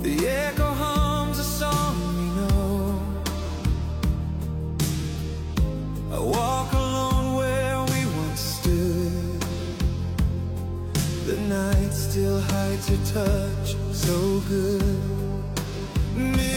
The echo hums a song we know. I walk alone where we once stood. The night still hides your touch so good.